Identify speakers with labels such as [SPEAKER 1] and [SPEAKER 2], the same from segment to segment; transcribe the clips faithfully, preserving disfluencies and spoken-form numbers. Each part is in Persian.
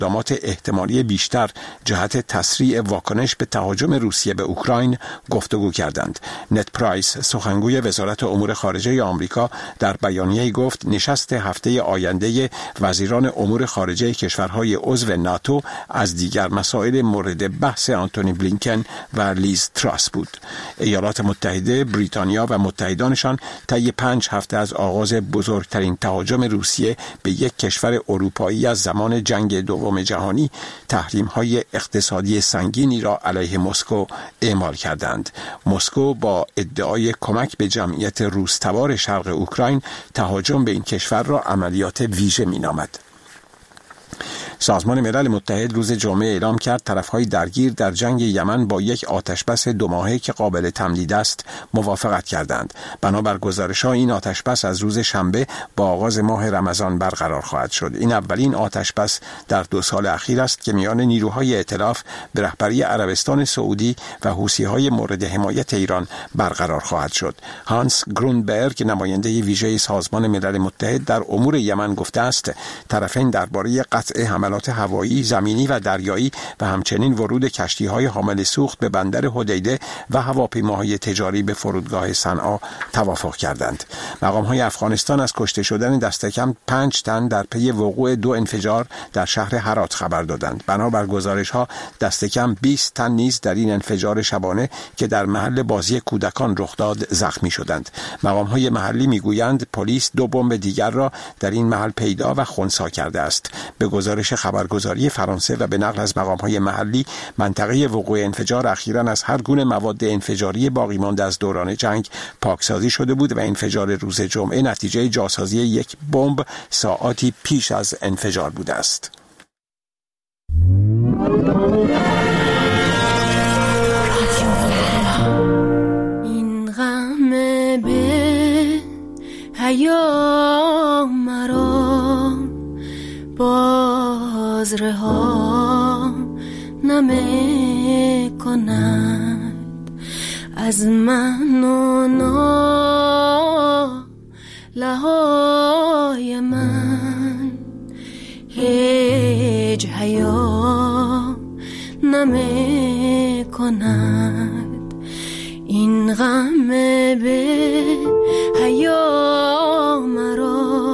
[SPEAKER 1] اقدامات احتمالی بیشتر جهت تسریع واکنش به تهاجم روسیه به اوکراین گفتگو کردند. نت پرایس، سخنگوی وزارت امور خارجه آمریکا، در بیانیه‌ای گفت نشست هفته آینده وزیران امور خارجه کشورهای عضو ناتو از دیگر مسائل مورد بحث آنتونی بلینکن و لیز تراس بود. ایالات متحده، بریتانیا و متحدانشان طی پنج هفته از آغاز بزرگترین تهاجم روسیه به یک کشور اروپایی از زمان جنگ دوم جهانی تحریم‌های اقتصادی سنگینی را علیه مسکو اعمال کردند. مسکو با ادعای کمک به جمعیت روس‌تبار شرق اوکراین تهاجم به این کشور را عملیات ویژه می‌نامد. سازمان ملل متحد روز جمعه اعلام کرد طرف‌های درگیر در جنگ یمن با یک آتشبس دو ماهه که قابل تمدید است موافقت کردند. بنابر گزارش‌ها این آتشبس از روز شنبه با آغاز ماه رمضان برقرار خواهد شد. این اولین آتشبس در دو سال اخیر است که میان نیروهای ائتلاف به رهبری عربستان سعودی و حوثی‌های مورد حمایت ایران برقرار خواهد شد. هانس گرونبرگ، نماینده ویژه سازمان ملل متحد در امور یمن، گفته است طرفین درباره قطع حملات هوایی، زمینی و دریایی و همچنین ورود کشتی‌های حامل سوخت به بندر حدیده و هواپیماهای تجاری به فرودگاه صنعا توافق کردند. مقام‌های افغانستان از کشته شدن دست کم پنج تن در پی وقوع دو انفجار در شهر هرات خبر دادند. بنابر گزارش‌ها دست کم بیست تن نیز در این انفجار شبانه که در محل بازی کودکان رخ داد زخمی شدند. مقام‌های محلی میگویند پلیس دو بمب دیگر را در این محل پیدا و خنثی کرده است. به گزارش خبرگزاری فرانسه و به نقل از مقام‌های محلی، منطقه وقوع انفجار اخیراً از هر گونه مواد انفجاری باقی مانده از دوران جنگ پاکسازی شده بود و انفجار روز جمعه نتیجه جاسازی یک بمب ساعاتی پیش از انفجار بوده است.
[SPEAKER 2] این غم به حیا مرا باز رها نمی کند از من و نالهای من، هیچ حیا نمی کند. این غم به حیا مرا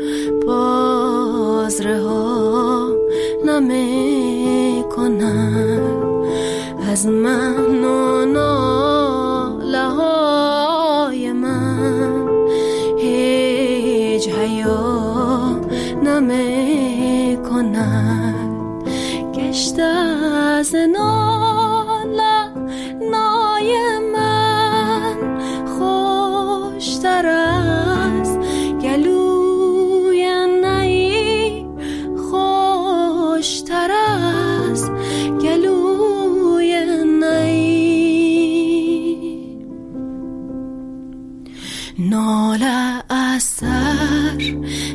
[SPEAKER 2] باز رها نمی کند از من و ناله‌های من، هیچ حیا نمی کند. گشته از ناله نای من خوشتر از گلوی نی، خوشتر از گلوی نی. ناله اثر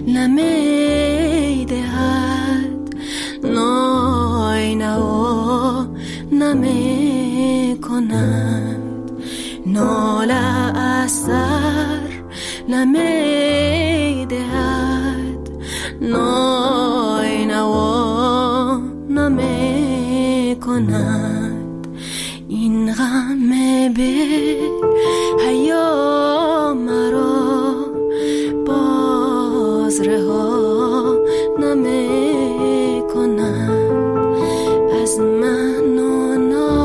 [SPEAKER 2] نمی دهد، نای نوا نمی کند. ناله اثر نمی دهد، نای نوا نمی کند. این غم به حیا مرا باز رها نمی کند از من و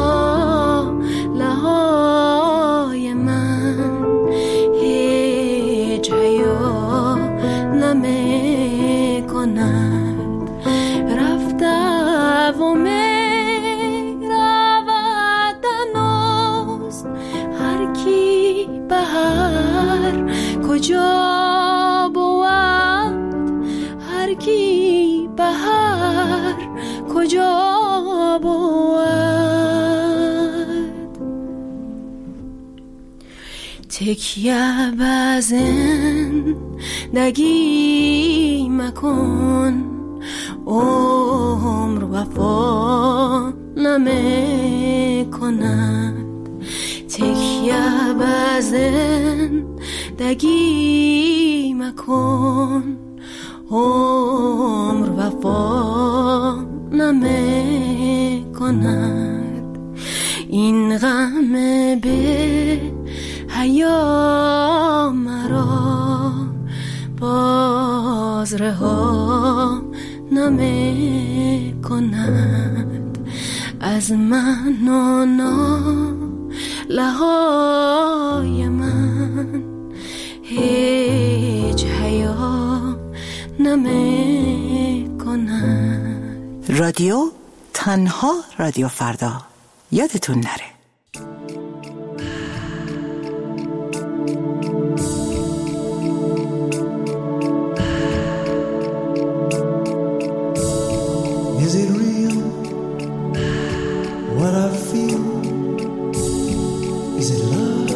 [SPEAKER 2] ناله‌های من، هیچ حیا نمی کند. رفته و می رود هنوز، هر کی به هر کجا بود، هر کی به هر کجا بود. تکیه به زندگی مکن، عمر وفا نمی کند. تکیه به زندگی مکن، عمر وفا نمی‌کند این غم به حیا مرا باز رها نمی‌کند از من و ناله‌های من هیچ حیا نمی‌کند.
[SPEAKER 3] رادیو تنها رادیو فردا، یادتون نره.
[SPEAKER 4] Is it real what I feel? Is it love?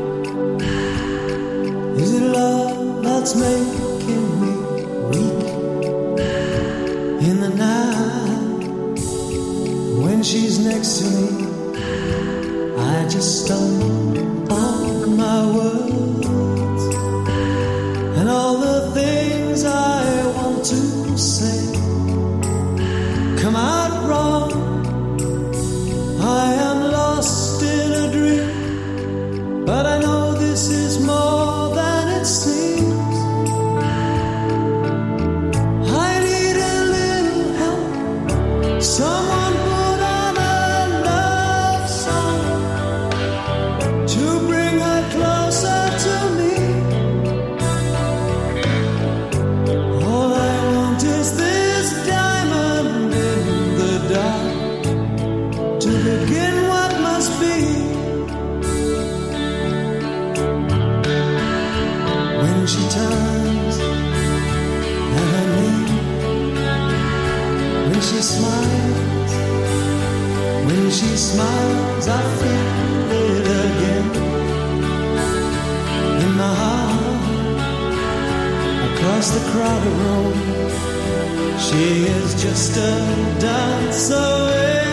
[SPEAKER 4] Is it love that's making me weak in the night when she's next to me? I just stumble on my words and all the things I want to say come out wrong. I am lost in a dream, but I know this is more than it seems. I need a little help. Someone put on a love song to bring her closer to me. All I want is this diamond in the dark to begin what must be. When she turns and her name, when she smiles, when she smiles, I feel it again in my heart. Across the crowded room, she is just a dance away,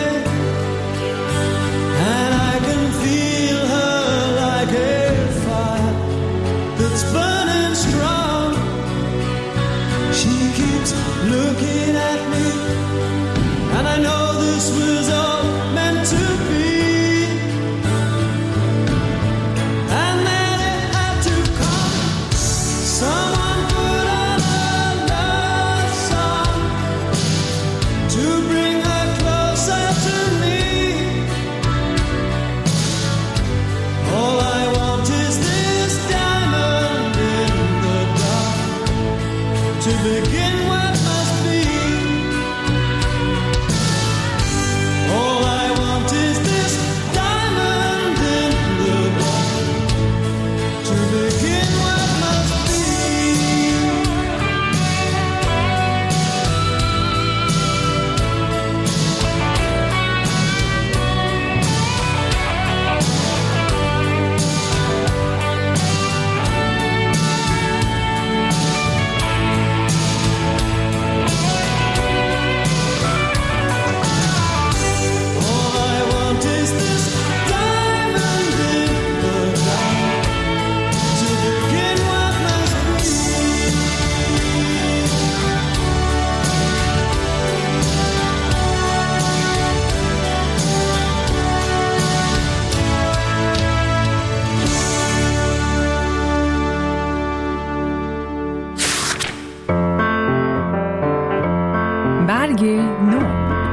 [SPEAKER 4] and I can feel her like a fire that's burning strong. She keeps looking at me, and I know this was all meant to be. And then it had to come. Someone put on a love song to bring her closer to me. All I want is this diamond in the dark to begin what must be. All I want is this diamond in the dark to begin what must be. All I want is this diamond in the dark to begin what must be.
[SPEAKER 5] برگ نو.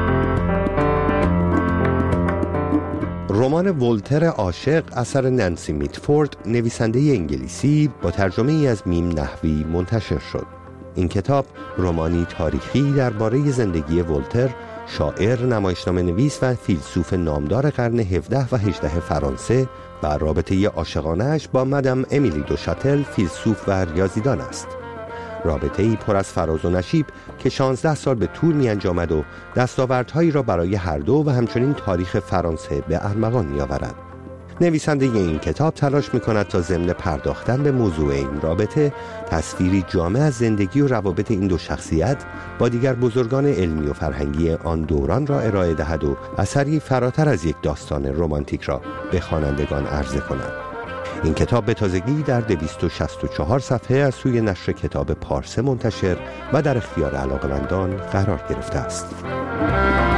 [SPEAKER 6] رمان ولتر عاشق اثر نانسی میتفورد، نویسنده انگلیسی، با ترجمه ای از میم نحوی منتشر شد. این کتاب رمانی تاریخی درباره زندگی ولتر، شاعر، نمایشنامه نویس و فیلسوف نامدار قرن هفدهم و هجدهم فرانسه و رابطه عاشقانه‌اش با مدام امیلی دو شاتل، فیلسوف و ریاضیدان است. رابطه‌ای پر از فراز و نشیب که شانزده سال به طول می انجامد و دستاوردهایی را برای هر دو و همچنین تاریخ فرانسه به ارمغان می آورد. نویسنده این کتاب تلاش می کند تا ضمن پرداختن به موضوع این رابطه تصویری جامع از زندگی و روابط این دو شخصیت با دیگر بزرگان علمی و فرهنگی آن دوران را ارائه دهد و اثری فراتر از یک داستان رمانتیک را به خوانندگان عرضه کند. این کتاب به تازگی در دویست و شصت و چهار صفحه از سوی نشر کتاب پارسه منتشر و در اختیار علاقه‌مندان قرار گرفته است.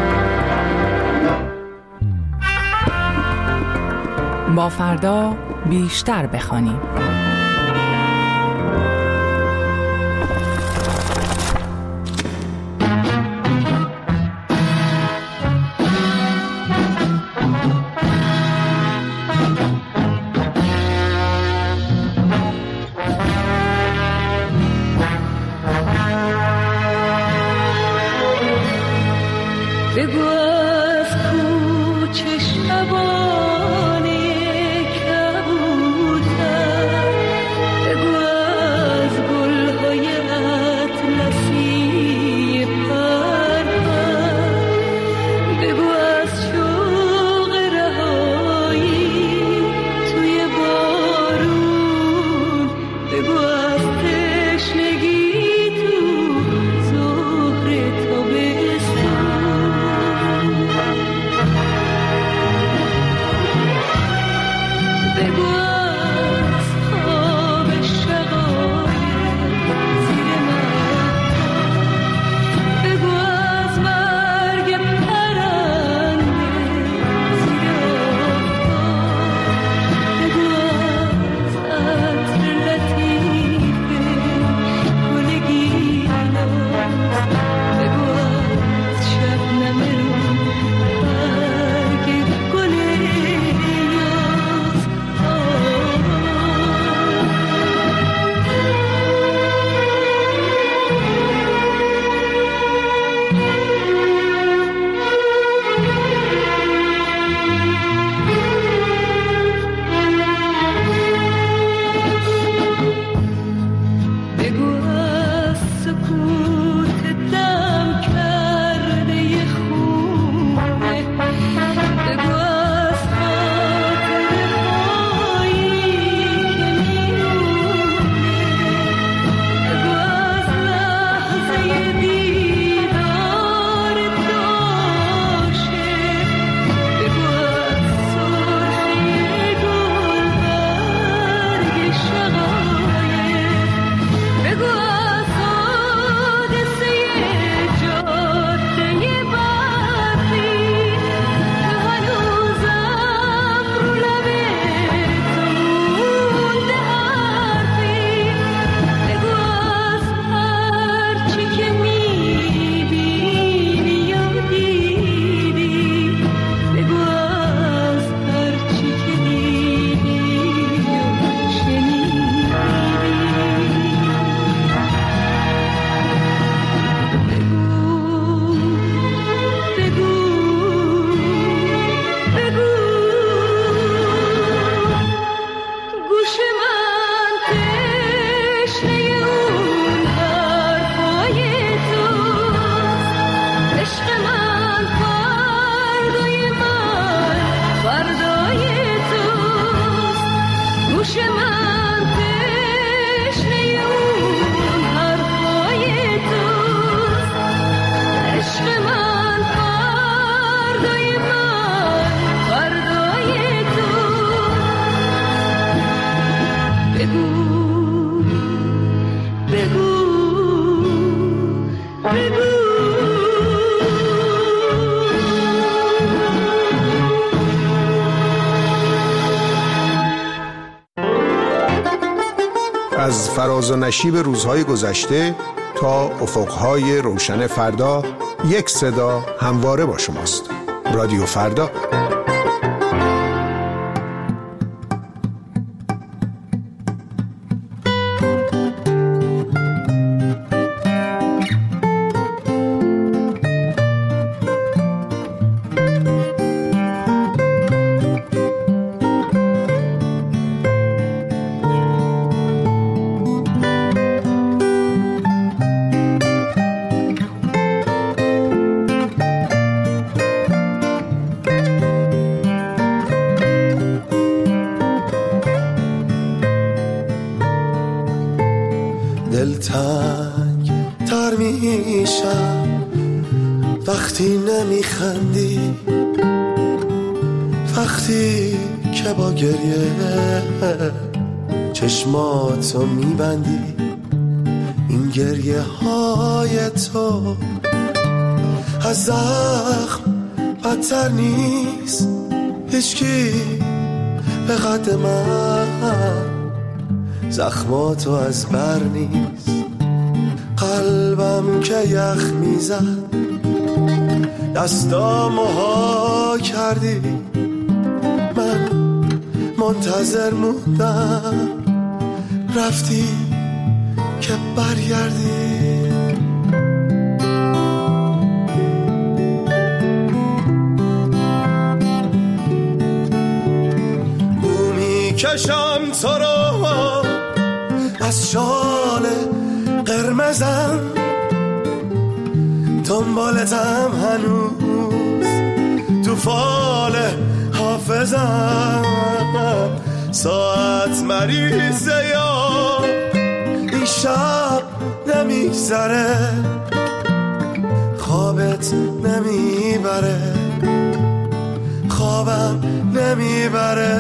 [SPEAKER 5] با فردا بیشتر بخوانیم.
[SPEAKER 7] از فراز و نشیب روزهای گذشته تا افقهای روشن فردا، یک صدا همواره با شماست. رادیو فردا.
[SPEAKER 8] دلتنگ تر میشم وقتی نمیخندی، وقتی که با گریه چشماتو میبندی. این گریه های تو از زخم بدتر نیست، هیچکی به قد من، زخماتو از بر نیست، قلبم که یخ میزد، دستامو ها کردی، من منتظر موندم، رفتی که برگردی. بو میکشم تو رو از شال قرمزم، دنبالتم هنوز تو فال حافظم، ساعت مریضه یا این شب نمیگذره، خوابت نمیبره، خوابم نمیبره،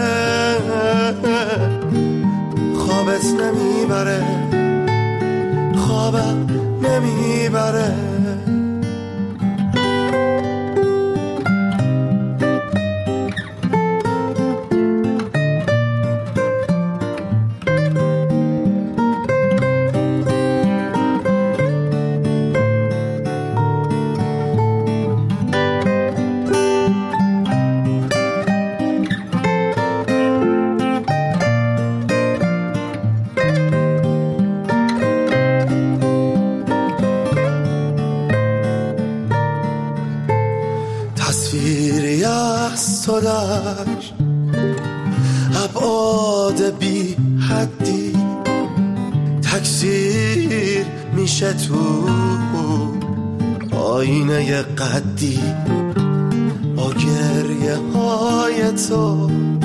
[SPEAKER 8] خوابت نمیبره، خوابم نمیبره. تصویری از تو داشت ابعاد بی حدی، تکثیر میشه تو آینه قدی، با گریه های تو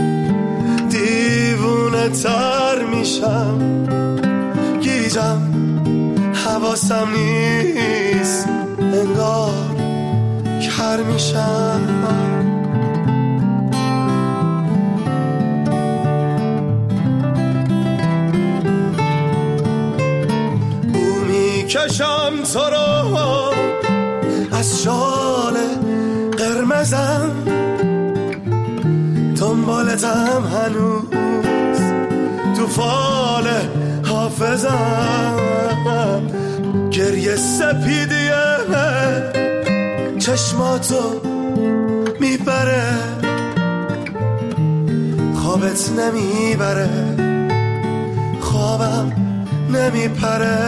[SPEAKER 8] دیوونه تر میشم، گیجم حواسم نیست، انگار کر میشم. بو میکشم تو رو از شال قرمزم، دنبالتم هنوز تو فال حافظم، گریه سپیدیه چشماتو میبره، خوابت نمیبره، خوابم نمیپره،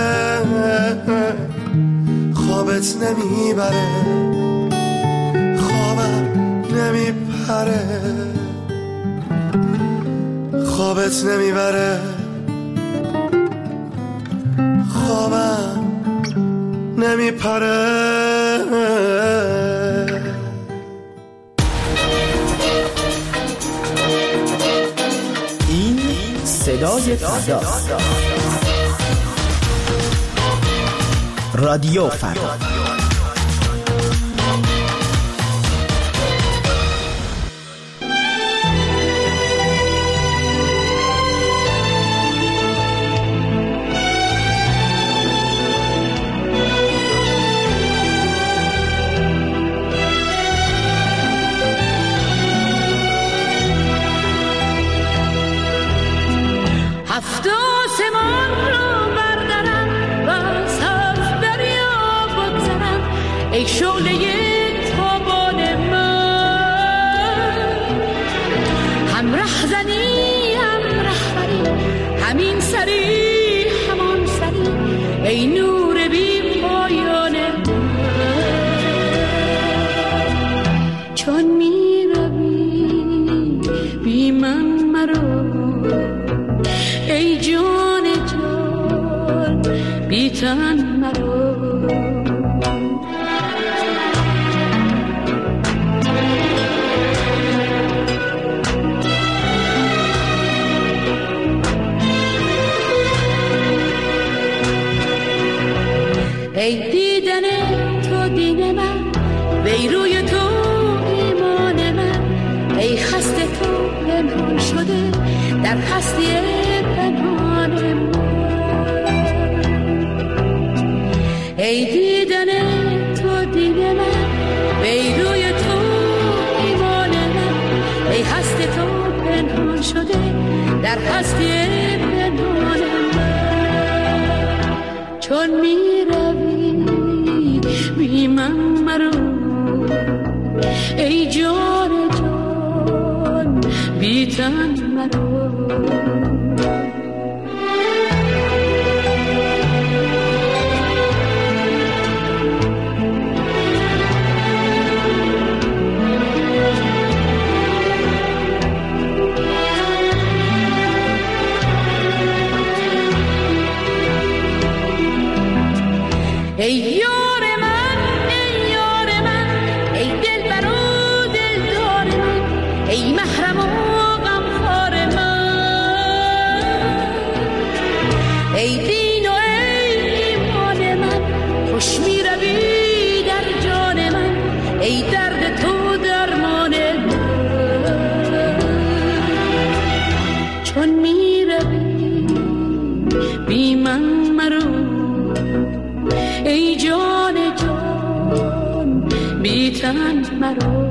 [SPEAKER 8] خوابت نمیبره، خوابم نمیپره، خوابت نمیبره، خوابم نمیپره.
[SPEAKER 9] این صدای فردا، رادیو فردا.
[SPEAKER 2] هفت آسمان رو بردارم و از هفت دریا بگذرم، ای شعله تابان من، هم رهزنی هم رهبری، همین سری همان سری، ای نور بی پایان من، چون می روی بی من مرو، ای جان جان بی تن مرو. ای دیدن تو دین من، وی روی تو ایمان من، ای خسته تو پنهان شده در هستی پنهان من، ای دیدن تو دین من، ای روی تو ایمان من، ای هستی تو پنهان شده در هستی پنهان من. چون می روی بی من مرو ای جان جان بی تن مرو. ای یار من ای یار من ای دلبر و دلدار من ای محرم و غمخوار من ای دین و ای ایمان من خوش می روی در جان من ای درد تو درمان من. چون می روی بی من مرو ای جان جان بی تن مرو.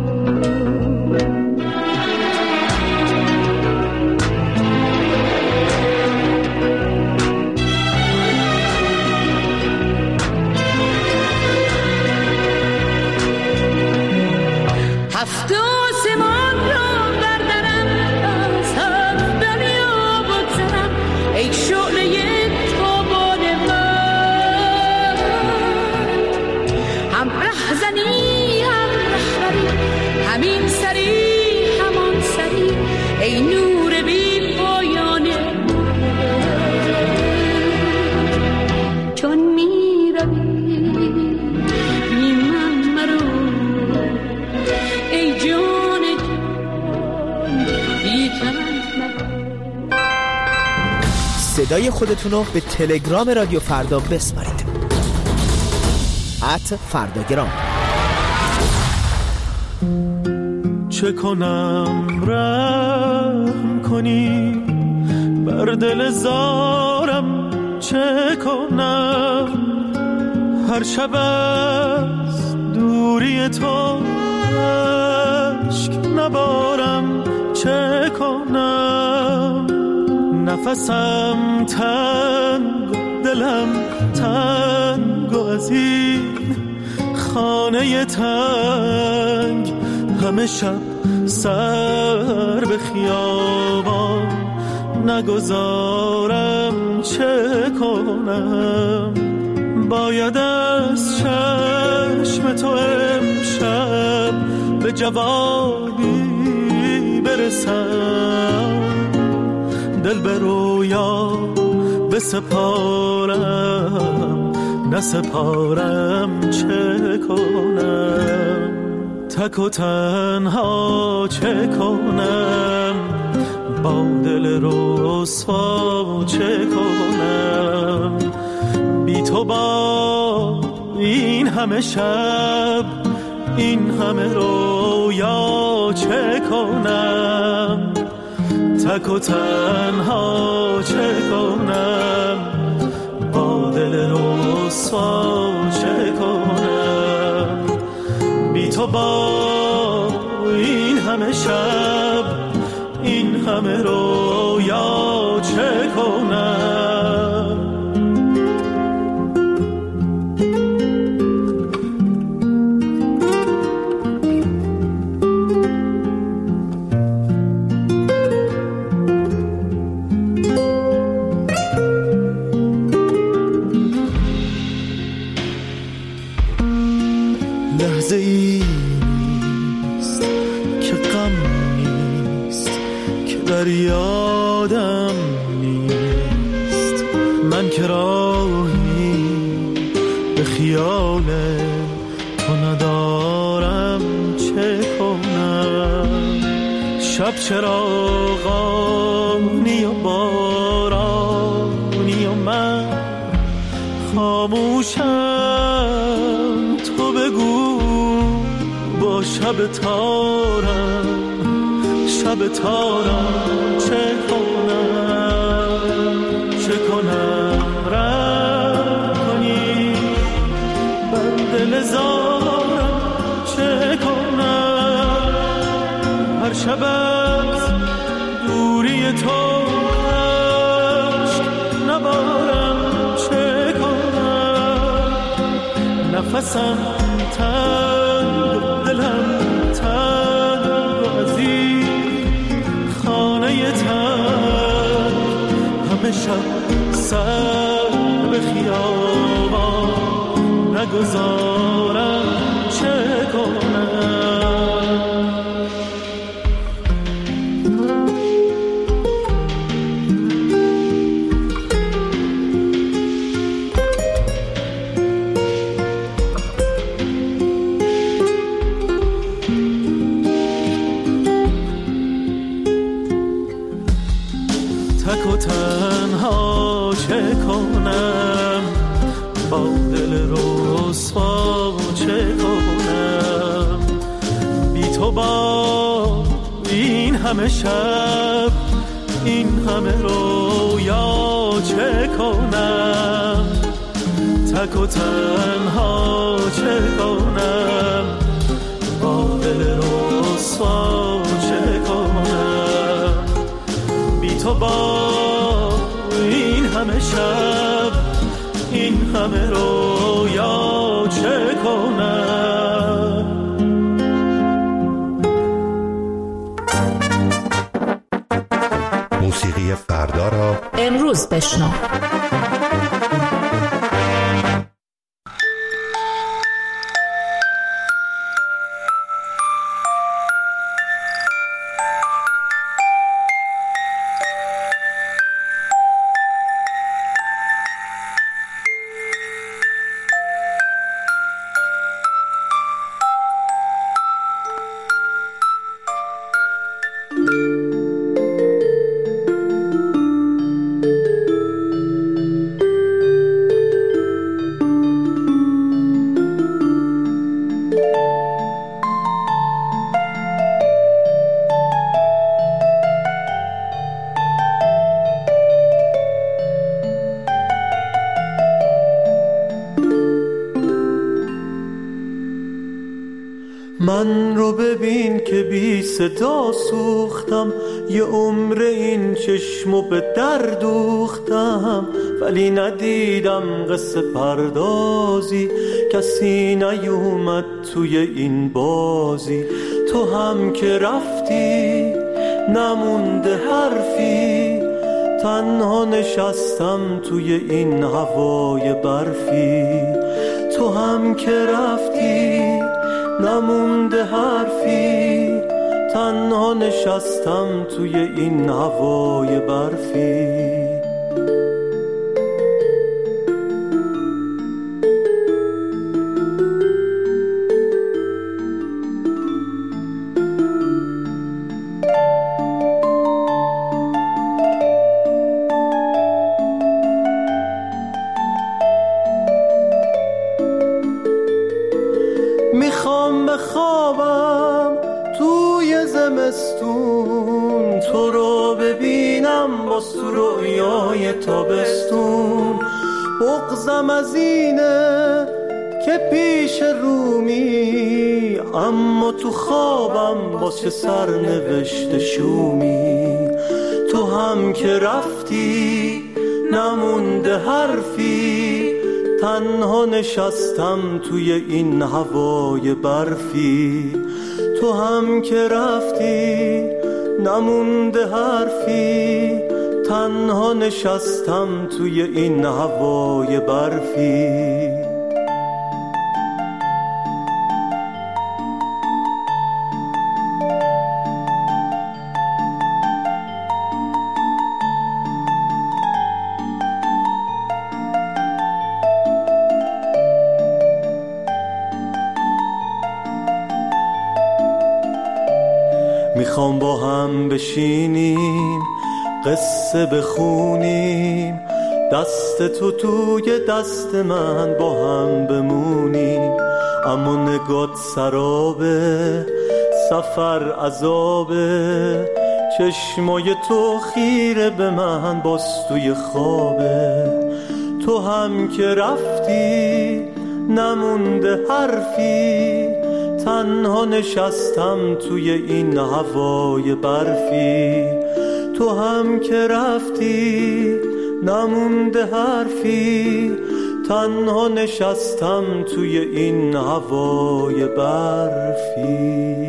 [SPEAKER 2] هفت آسمان را بردرم از هفت دریا بگذرم ای شعله تابان من. هم رهزنی هم رهبری همین سری همان سری ای نور بی پایان من. چون می روی بی من مرو ای جان جان بی تن مرو.
[SPEAKER 9] صدای خودتون رو به تلگرام رادیو فردا بسپارید. ات فرداگرام.
[SPEAKER 4] چه کنم رحم کنی بر دل زارم، چه کنم هر شب از دوری تو اشک نبارم، چه کنم نفسم تنگ دلم تنگ و از این خانه تنگ همه شب سر به خیابان نگذارم، چه کنم باید از چشم تو امشب به جوابی برسم، دل به رویا بسپارم نسپارم، چه کنم تک و تنها چه کنم با دل رسوا چه کنم بی تو با این همه شب این همه رویا چه کنم تک و تنها چه کنم با دل رسوا چه کنم بی تو با این همه شب این همه رویا چه کنم. لحظه ای نیست که غم نیست که در یادم نیست، من که راهی به خیال تو ندارم، چه کنم شب چراغانی و بارانی و من خاموشم، تو بگو با شب تارم شب تارم چه کنم چه کنم رحم کنی بر دل زارم، چه کنم هر شب از دوری تو نفسم تنگ و دلم تنگ و از این خانه تنگ همه شب سر به خیابان نگذارم چه کنم. تک و تنها چه کنم با دل رسوا چه کنم بی تو با این همه شب این همه رویا چه کنم. تک و تنها چه کنم با دل رسوا چه کنم بی تو با این همه شب این همه رویا چه کنم.
[SPEAKER 6] موسیقی فردا را
[SPEAKER 5] امروز بشنو.
[SPEAKER 8] من رو ببین که بی صدا سوختم یه عمر این چشمو به در دوختم ولی ندیدم قصه پردازی کسی نیومد توی این بازی. تو هم که رفتی نمونده حرفی تنها نشستم توی این هوای برفی. تو هم که رفتی نمونده حرفی تنها نشستم توی این هوای برفی. میخوام بخوابم توی زمستون تو رو ببینم باز تو رویای تابستون. بغضم از اینه که پیش رومی اما تو خوابم باز چه سرنوشت شومی. تو هم که رفتی نمونده حرفی تنها نشستم توی این هوای برفی. تو هم که رفتی نمونده حرفی تنها نشستم توی این هوای برفی. میخوام با هم بشینیم قصه بخونیم دست تو توی دست من با هم بمونیم. اما نگات سرابه سفر عذابه چشمای تو خیره به من باز توی خوابه. تو هم که رفتی نمونده حرفی تنها نشستم توی این هوای برفی. تو هم که رفتی نمونده حرفی تنها نشستم توی این هوای برفی.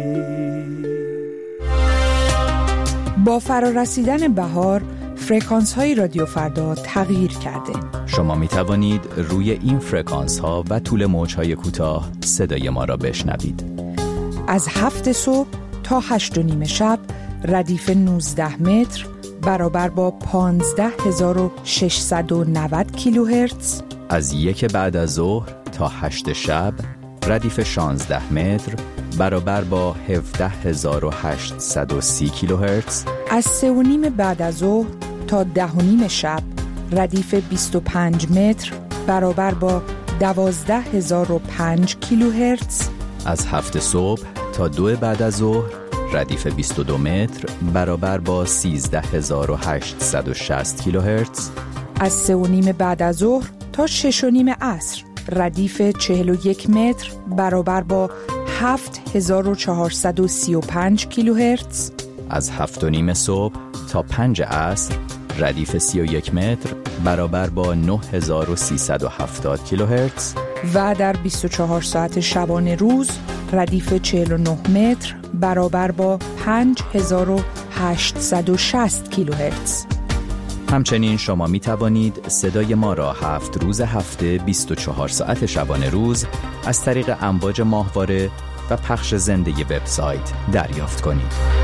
[SPEAKER 10] با فرارسیدن بهار فرکانس های رادیو فردا تغییر کرده.
[SPEAKER 11] شما می توانید روی این فرکانس ها و طول موج های کوتاه صدای ما را بشنوید.
[SPEAKER 10] از هفت صبح تا هشت و نیم شب ردیف نوزده متر برابر با پانزده هزار و ششصد و نود کیلوهرتز.
[SPEAKER 11] از یک بعد از ظهر تا هشت شب ردیف شانزده متر برابر با هفده هزار و هشتصد و سی کیلوهرتز.
[SPEAKER 10] از سه و نیم بعد از ظهر تا ده و نیم شب ردیف بیست و پنج متر برابر با دوازده هزار و پنج کیلوهرتز.
[SPEAKER 11] از هفت صبح تا دو بعد از ظهر ردیف بیست و دو متر برابر با سیزده هزار و هشتصد و شصت کیلوهرتز.
[SPEAKER 10] از سه و نیم بعد از ظهر تا شش و نیم عصر ردیف چهل و یک متر برابر با هفت هزار و چهارصد و سی و پنج کیلوهرتز.
[SPEAKER 11] از هفت و نیم صبح تا پنج عصر ردیف سی و یک متر برابر با نه هزار و سیصد و هفتاد کیلوهرتز.
[SPEAKER 10] و در بیست و چهار ساعت شبانه روز ردیف چهل و نه متر برابر با پنج هزار و هشتصد و شصت کیلوهرتز.
[SPEAKER 11] همچنین شما می توانید صدای ما را هفت روز هفته بیست و چهار ساعت شبانه روز از طریق امواج ماهواره و پخش زنده وبسایت دریافت کنید.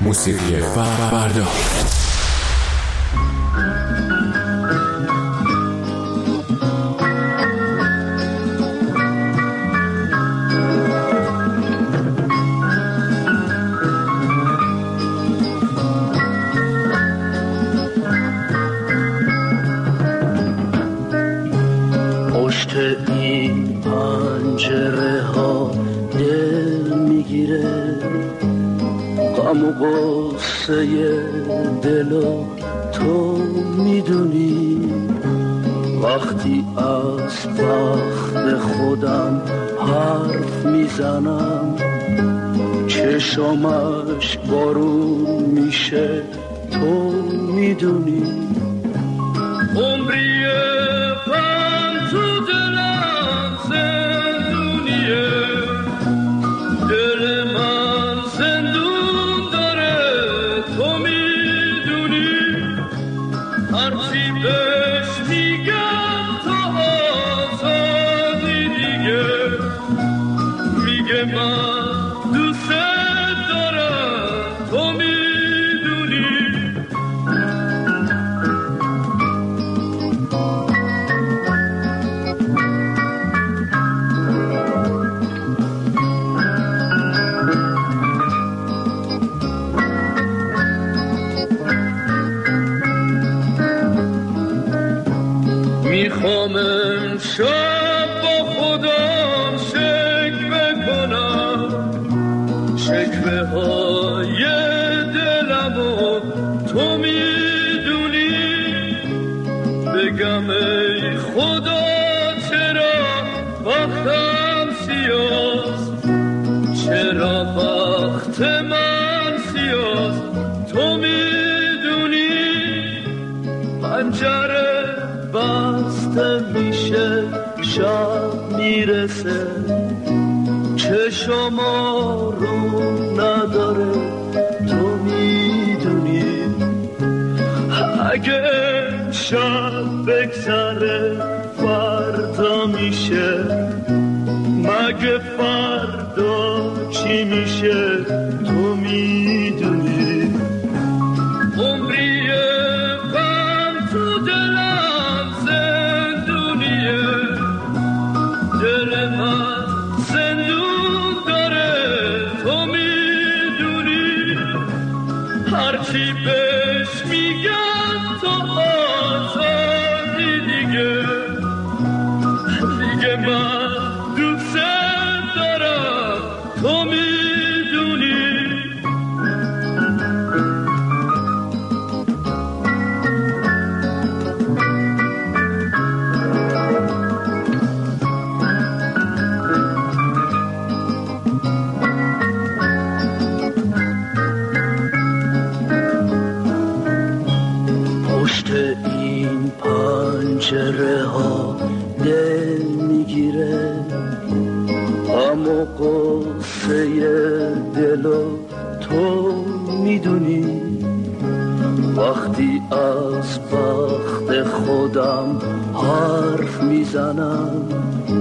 [SPEAKER 12] موسیقی فردا.
[SPEAKER 13] پشت این پنجره ها دل میگیره، غم و غصه دلو تو میدونی. وقتی از بخت خودم حرف میزنم، چشمش بارون میشه تو میدونی. عمریه تو دلم زندونیه، دل من زندون داره تو میدونی. هرچی بهش میگم تو آزادی دیگه، میگه من دوست دارم تو میدونی. میخوام امشب با خودم شکوه کنم، شکوه های دلمو تو میدونی. بگم ای خدا چرا وقتم سیاست، چرا وقت من سیاست تو میدونی. پنجره بسته میشه شب میرسه، چشم رو نداره تو میدونی. اگه شب بگذره فردا میشه، مگه فردا چی میشه تو میدونی. عمریه غم تو دلم زندونیه، دل من زندون داره تو میدونی. هرچی بهش میگم تو آزادی دیگه، دیگه من دوست دارم تو میدونی. پنجره ها دل میگیره، غم و غصه دلو تو میدونی. وقتی از بخت خودم حرف میزنم،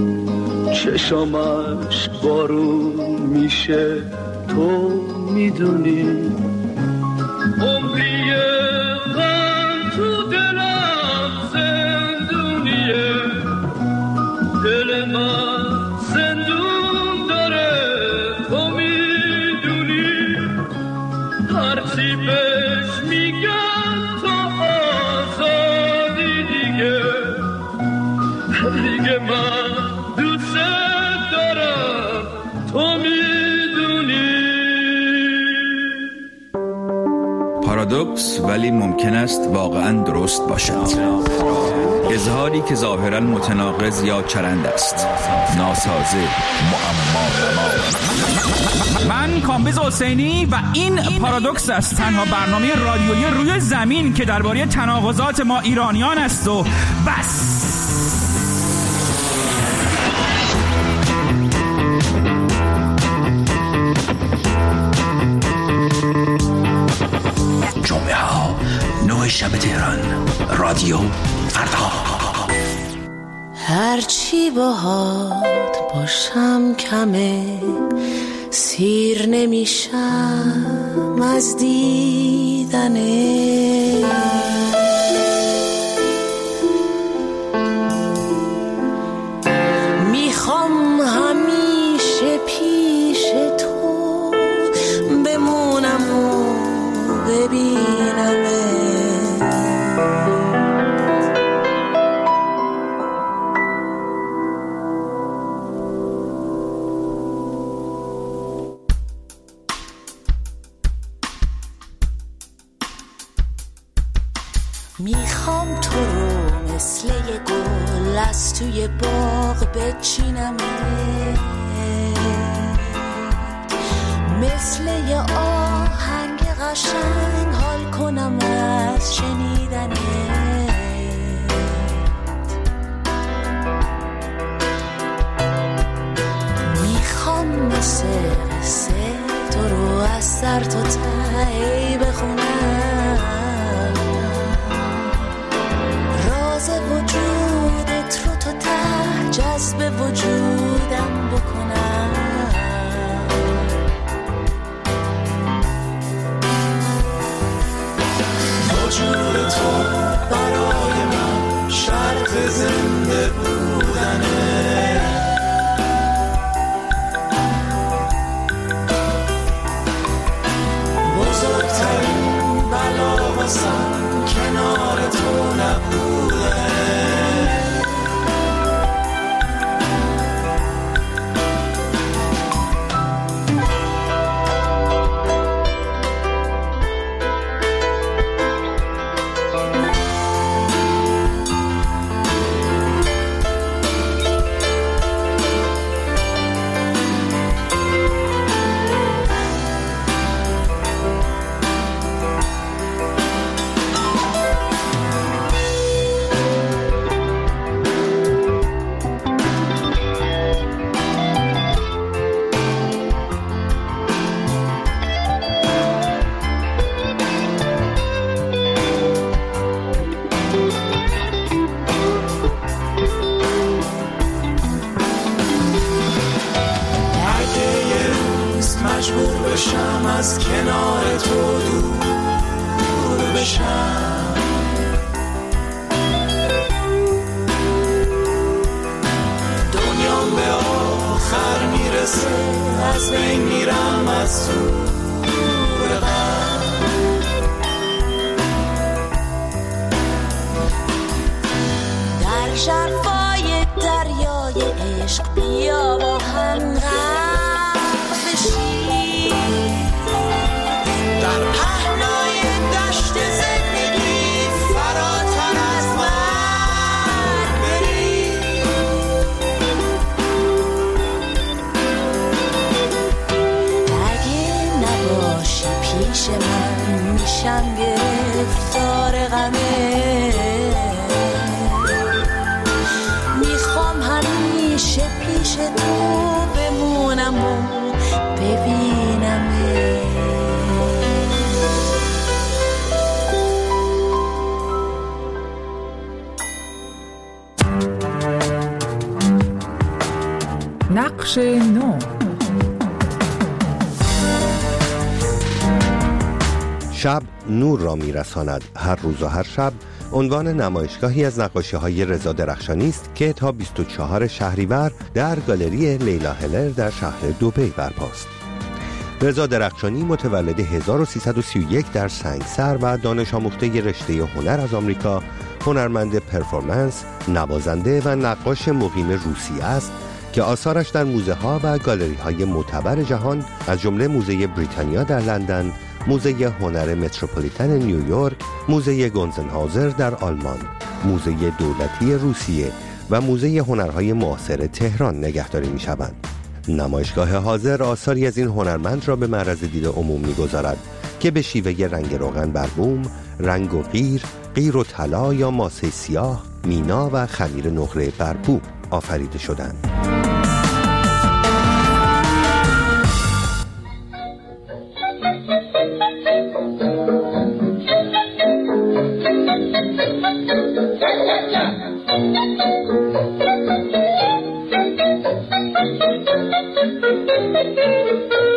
[SPEAKER 13] چشمش بارون میشه تو میدونی. عمریه غم تو دلم زندونیه، دل من زندون داره تو میدونی. هرچی بهش میگم تو آزادی دیگه، دیگه من دوست دارم تو میدونی.
[SPEAKER 14] پارادوکس ولی ممکن است واقعا درست باشد. اظهاری که ظاهرا متناقض یا چرند است، ناسازه، معما.
[SPEAKER 15] من کامبیز حسینی و این پارادوکس است، تنها برنامه رادیویی روی زمین که درباره تناقضات ما ایرانیان است و بس.
[SPEAKER 16] جمعه ها نه شب تهران، رادیو فردا.
[SPEAKER 17] هرچی باهات باشم کمه،
[SPEAKER 2] سیر نمیشم از دیدنه. میخوام همیشه پیش تو بمونم و ببینم. میخوام تو رو مثل یه گل از توی باغ بچینم، مثل یه آهنگ قشنگ حال کنم از شنیدنت. میخوام مثل قصه تو رو از سر تا ته بخونم، راز وجودت رو تا ته جذب وجودم بکنم.
[SPEAKER 4] وجود تو برای من شرط زنده بودنه. بزرگترین بلا واسم کنار تو نبوده. مجبور بشم از کنار تو دور بشم، دنیام به آخر میرسه از بین میرم از تو غم.
[SPEAKER 2] در ژرفای دریای عشق بیا با هم غرق بشیم،
[SPEAKER 4] در پهنای دشت زندگی فراتر از من بریم.
[SPEAKER 2] اگه نباشی پیش من میشم گرفتار غمه. میخوام همیشه پیش تو بمونم و ببینم.
[SPEAKER 5] نقش نو.
[SPEAKER 6] شب نور را میرساند. هر روز و هر شب عنوان نمایشگاهی از نقاشی‌های رضا درخشانی است که تا بیست و چهارم شهریور در گالری لیلا هلر در شهر دبی برپاست. رضا درخشانی متولد هزار و سیصد و سی و یک در سنگسر و دانش آموخته رشته هنر از آمریکا، هنرمند پرفورمنس، نوازنده و نقاش مقیم روسیه است که آثارش در موزه ها و گالری های معتبر جهان از جمله موزه بریتانیا در لندن، موزه هنر متروپولیتن نیویورک، موزه گونزنهاوزر در آلمان، موزه دولتی روسیه و موزه هنرهای معاصر تهران نگهداری می شوند. نمایشگاه حاضر آثاری از این هنرمند را به معرض دید عموم می گذارد که به شیوه رنگ روغن بر بوم، رنگ و قیر، قیر و طلا یا ماسه سیاه، مینا و خمیر نقره بر بوم آفریده شدند.
[SPEAKER 4] Thank you.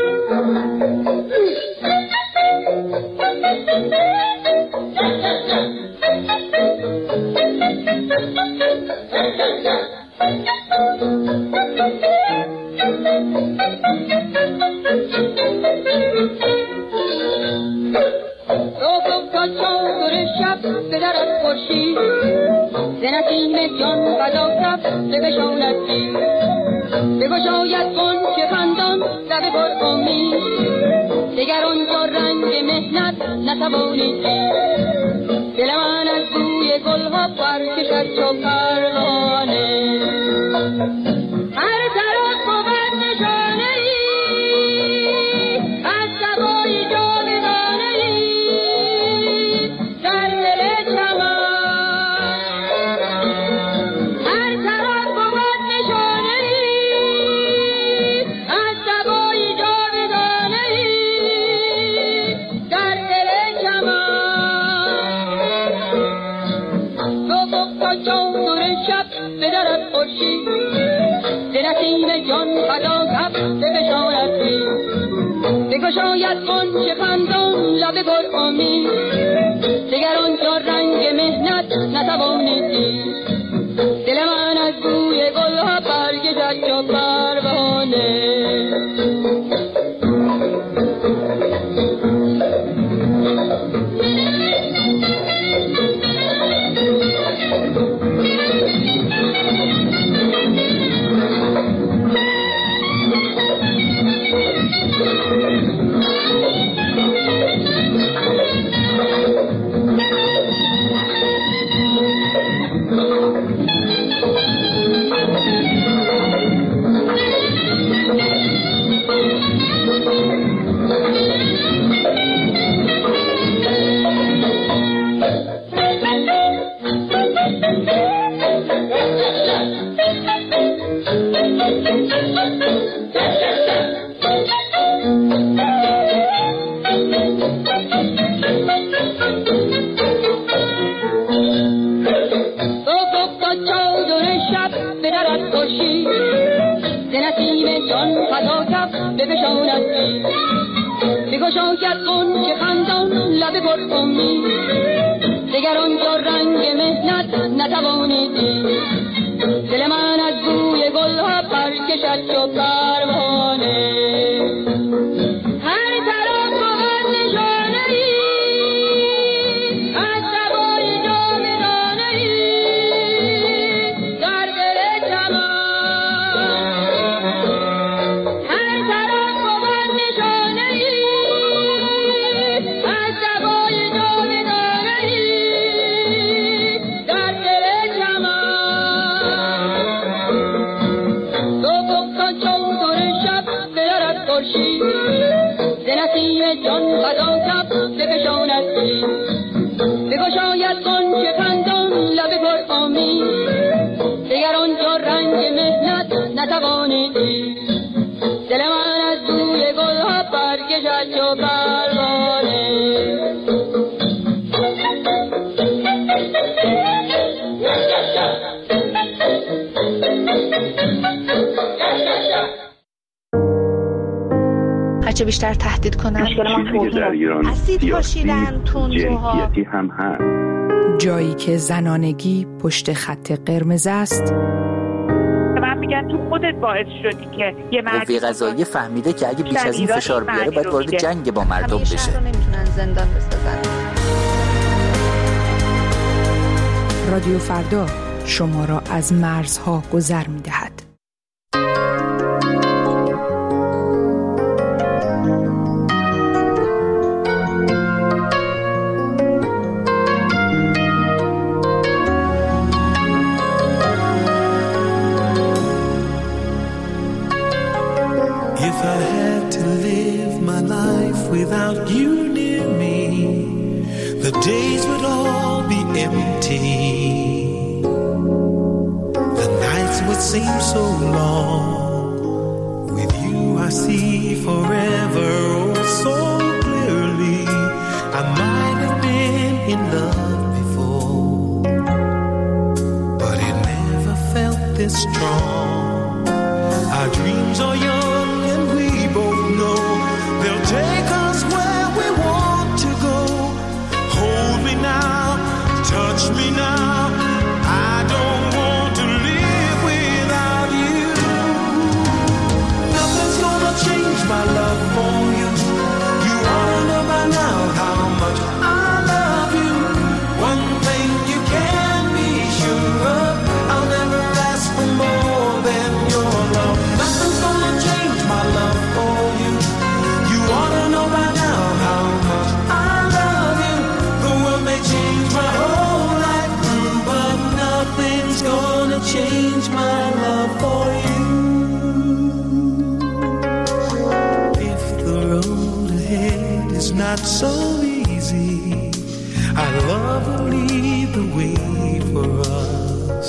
[SPEAKER 2] صبح تا چادر شب به درت خورشید ز نسیم جان فضا کف به بشاند گیر بگشاید غنچه خندان لب پر امید دگر آنجا رنگ محنت نتوانید دید دل من از بوی گلها برکشد چو پروانه هر طرف بود نشانه ای از سبای جاودانه ای در دل چمن هر طرف بود نشانه ای از سبای جاودانه ای در دل چمن صبح تا چادر شب به درت خورشید ز نسیم جان فضا کف به بشارت بگشاید غنچه خندان لب پر امید دگر آنجا رنگ محنت نتوانید دید دل من از بوی گلها برگشد چو پروانه بگشاید غنچه خندان لب پر امید دگر آنجا رنگ محنت نتوانید دید دل من از بوی گلها برکشد چو پروانه هر طرف بود نشانه ای از سبای جاودانه ای در دل چمن جان فضا کف به بشاند بگشاید غنچه خندان لب پر امید دگر آنجا رنگ محنت نتوانید دید دل من از بوی گلها برکشد چو پروانه
[SPEAKER 12] هرچه بیشتر تهدید کنن
[SPEAKER 17] چیزی در ایران سیاسی جنسیتی هم هست.
[SPEAKER 10] جایی که زنانگی پشت خط قرمز است.
[SPEAKER 18] من میگن تو خودت باعث شدی که یه مرد
[SPEAKER 19] قوه قضاییه فهمیده که اگه بیش از این فشار بیاره باید وارد جنگ با مردم بشه.
[SPEAKER 12] همیشه رو نمیتونن زندان بسازن.
[SPEAKER 10] رادیو فردا شما را از مرزها گذر میدهد.
[SPEAKER 4] If I had to live my life without you near me, the days would all be empty. The nights would seem so long. With you I see forever oh so clearly. I might have been in love before, but it never felt this strong. Our dreams are young and we both know they'll take us where we want to go. Hold me now, touch me now. I don't want to live without is not so easy. Our love will lead the way for us,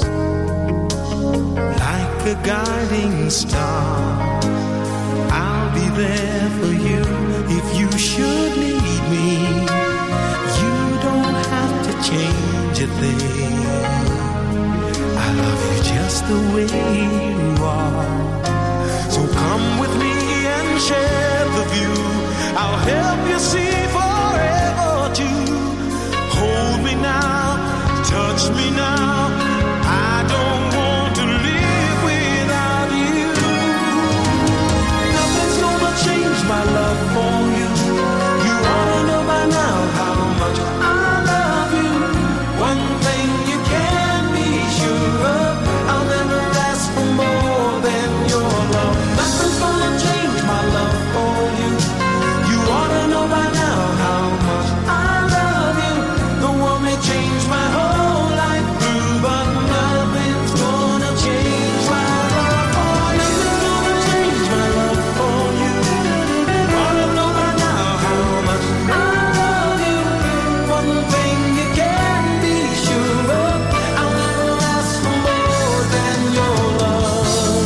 [SPEAKER 4] like a guiding star. I'll be there for you if you should need me. You don't have to change a thing. I love you just the way you are. So come with me and share the view. I'll help you see forever too. Hold me now, touch me now. I don't want to live without you. Nothing's gonna change my love for you. You ought to know by now how much I love you. One thing you can be sure of, I'll never ask for more than your love. Nothing's gonna change my love for you. You ought to know by now how much I love you. The one may change my whole life through, but nothing's gonna change my love for you. Nothing's gonna change my love for you. You ought to know by now how much I love you. One thing you can be sure of, I'll never ask for more than your love.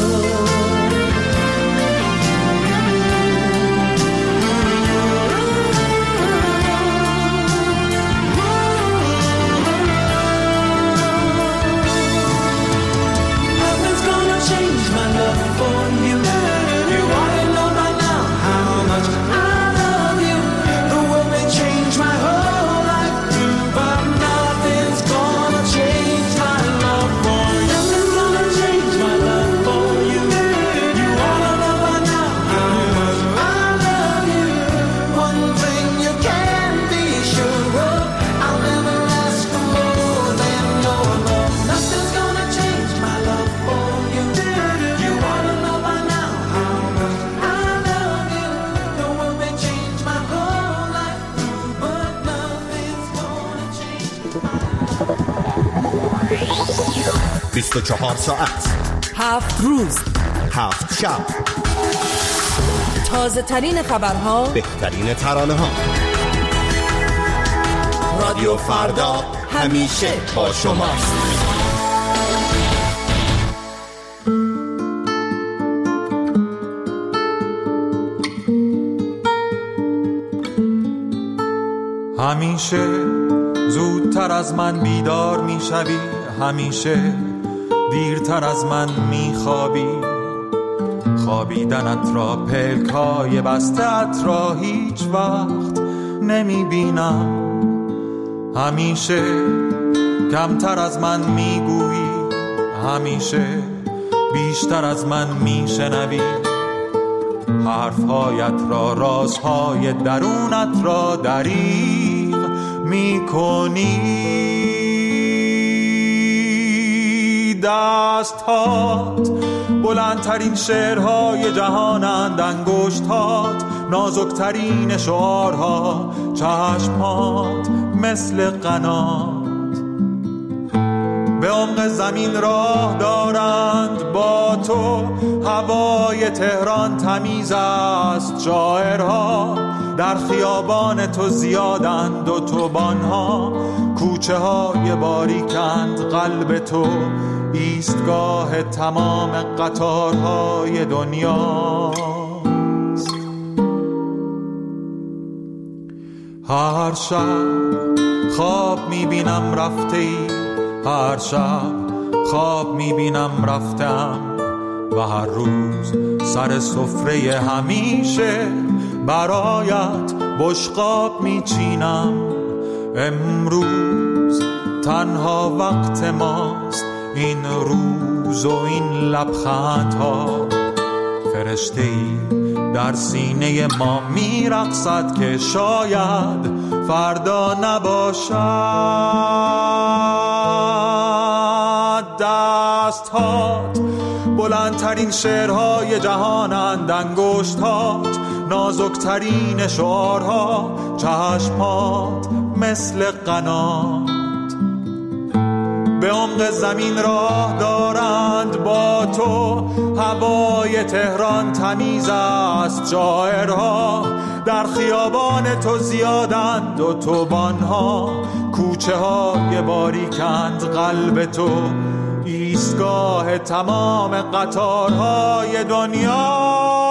[SPEAKER 4] Nothing's gonna change my love for you. You ought to know by now how much I love you. The world may change my whole life through, but nothing's gonna change my love for you. Nothing's gonna change my love for you. You ought to know by now how much I love you. One thing you can be sure of, I'll never ask for more than your love. Nothing's gonna change my love for you. You ought to know by now how much I love you. The world may change my whole life through, but nothing's gonna change
[SPEAKER 9] بیست و چهار ساعت،
[SPEAKER 3] هفت روز،
[SPEAKER 9] هفت شب،
[SPEAKER 3] تازه ترین خبرها،
[SPEAKER 9] بهترین ترانه ها. رادیو فردا همیشه با شماست.
[SPEAKER 20] همیشه زودتر از من بیدار میشوی، همیشه دیرتر از من میخوابی. خوابیدنت را پلکای بسته‌ات را هیچ وقت نمیبینم. همیشه کمتر از من میگویی، همیشه بیشتر از من میشنوی. حرفهایت را، رازهای درونت را دریغ میکنی. دستهات بلندترین شعرهای جهانند، انگشتهات نازکترین شعارها، چشمهات مثل قنات به عمق زمین راه دارند. با تو هوای تهران تمیز است، شاعرها در خیابان تو زیادند، اتوبان‌ها کوچه های باریکند. قلب تو ایستگاه تمام قطارهای دنیاست. هر شب خواب میبینم رفته ای، هر شب خواب میبینم رفتم، و هر روز سر سفره همیشه برایت بشقاب میچینم. امروز تنها وقت ماست، این روز و این لبخندها. فرشته‌ای در سینه ما میرقصد که شاید فردا نباشد. دستهات بلندترین شعرهای جهانند، انگشتهات نازکترین شعارها، چشمات مثل قنات به عمق زمین راه دارند. با تو هوای تهران تمیز است، شاعرها در خیابان تو زیادند و توبانها، کوچه های باریکند قلب تو، ایستگاه تمام قطارهای دنیا.